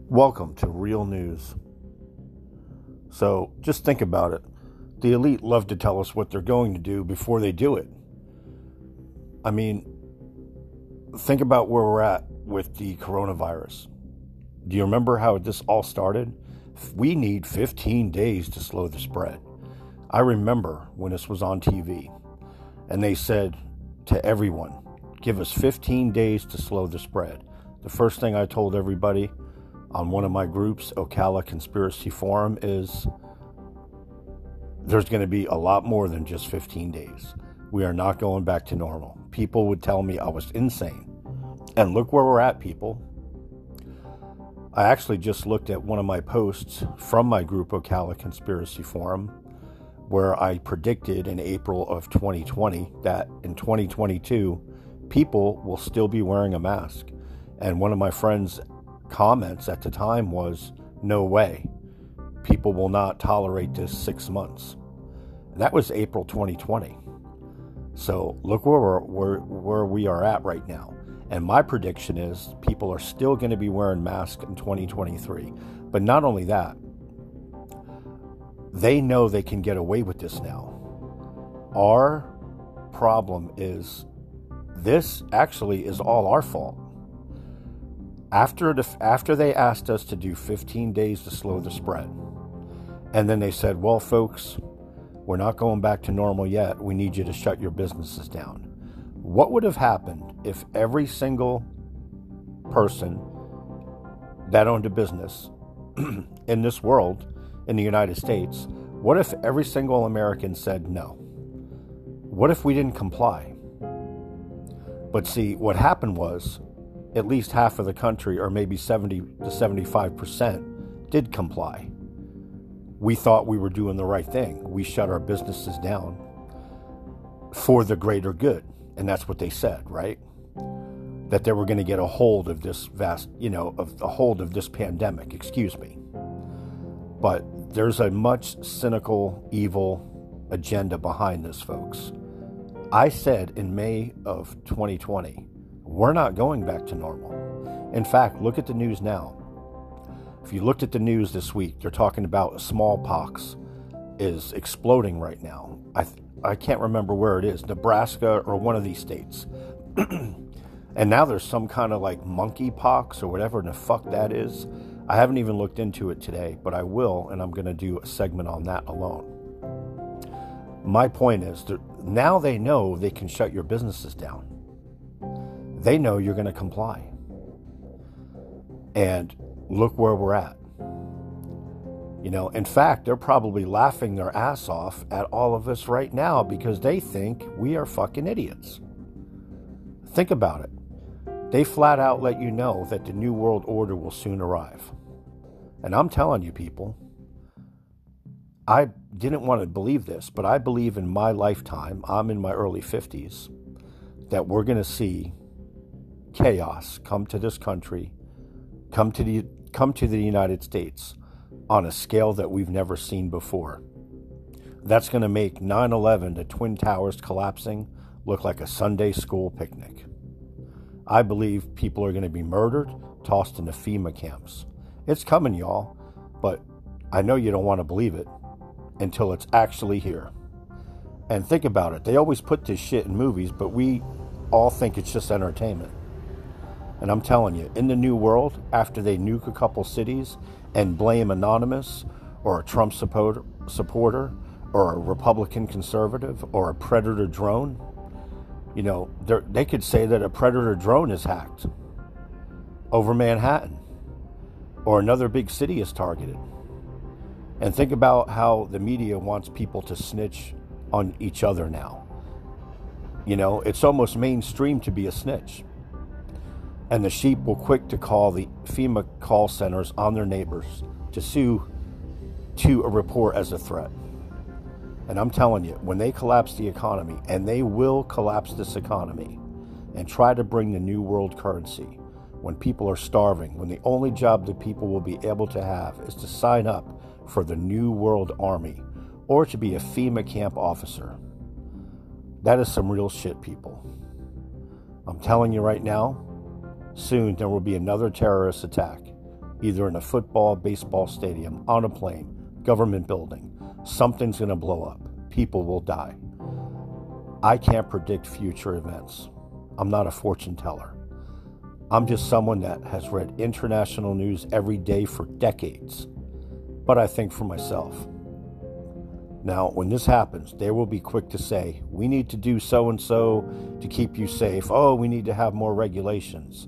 Welcome to Real News. So just think about it. The elite love to tell us what they're going to do before they do it. I mean, think about where we're at with the coronavirus. Do you remember how this all started? We need 15 days to slow the spread. I remember when this was on TV and they said to everyone, give us 15 days to slow the spread. The first thing I told everybody on one of my groups, Ocala Conspiracy Forum, is there's going to be a lot more than just 15 days. We are not going back to normal. People would tell me I was insane. And look where we're at, people. I actually just looked at one of my posts from my group, Ocala Conspiracy Forum, where I predicted in April of 2020 that in 2022, people will still be wearing a mask. And one of my friends' comments at the time was, no way. People will not tolerate this 6 months. And that was April 2020. So look where we are at right now. And my prediction is people are still going to be wearing masks in 2023. But not only that, they know they can get away with this now. Our problem is this actually is all our fault. After they asked us to do 15 days to slow the spread, and then they said, well, folks, we're not going back to normal yet. We need you to shut your businesses down. What would have happened if every single person that owned a business in this world, in the United States, what if every single American said no? What if we didn't comply? But see, what happened was at least half of the country, or maybe 70 to 75%, did comply. We thought we were doing the right thing. We shut our businesses down for the greater good. And that's what they said, right? That they were going to get a hold of this hold of this pandemic, But there's a much cynical, evil agenda behind this, folks. I said in May of 2020, we're not going back to normal. In fact, look at the news now. If you looked at the news this week, they're talking about smallpox is exploding right now. I can't remember where it is, Nebraska or one of these states. And now there's some kind of like monkeypox or whatever the fuck that is. I haven't even looked into it today, but I will, and I'm going to do a segment on that alone. My point is, now they know they can shut your businesses down. They know you're going to comply. And look where we're at. In fact, they're probably laughing their ass off at all of us right now because they think we are fucking idiots. Think about it. They flat out let you know that the New World Order will soon arrive. And I'm telling you, people, I didn't want to believe this, but I believe in my lifetime, I'm in my early 50s, that we're going to see chaos come to this country, come to the United States on a scale that we've never seen before. That's going to make 9/11, the Twin Towers collapsing, look like a Sunday school picnic. I believe people are going to be murdered, tossed into FEMA camps. It's coming, y'all, but I know you don't want to believe it until it's actually here. And think about it. They always put this shit in movies, but we all think it's just entertainment. And I'm telling you, in the new world, after they nuke a couple cities and blame Anonymous or a Trump supporter or a Republican conservative or a Predator drone, they could say that a Predator drone is hacked over Manhattan or another big city is targeted. And think about how the media wants people to snitch on each other now. It's almost mainstream to be a snitch. And the sheep will quick to call the FEMA call centers on their neighbors to sue to a report as a threat. And I'm telling you, when they collapse the economy, and they will collapse this economy, and try to bring the new world currency, when people are starving, when the only job that people will be able to have is to sign up for the New World Army or to be a FEMA camp officer, that is some real shit, people. I'm telling you right now, soon there will be another terrorist attack either in a football, baseball stadium, on a plane, government building. Something's going to blow up. People will die. I can't predict future events. I'm not a fortune teller. I'm just someone that has read international news every day for decades. But I think for myself. Now, when this happens, they will be quick to say, we need to do so-and-so to keep you safe. Oh, we need to have more regulations.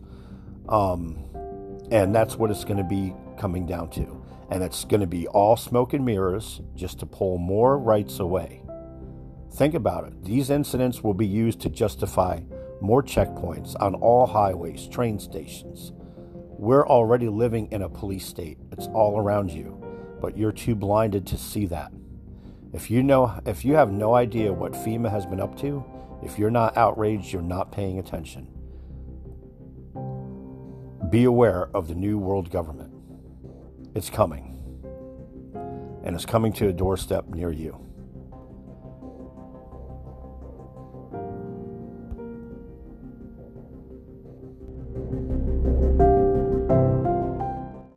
And that's what it's going to be coming down to. And it's going to be all smoke and mirrors just to pull more rights away. Think about it. These incidents will be used to justify more checkpoints on all highways, train stations. We're already living in a police state. It's all around you, but you're too blinded to see that. If you have no idea what FEMA has been up to, if you're not outraged, you're not paying attention. Be aware of the new world government. It's coming. And it's coming to a doorstep near you.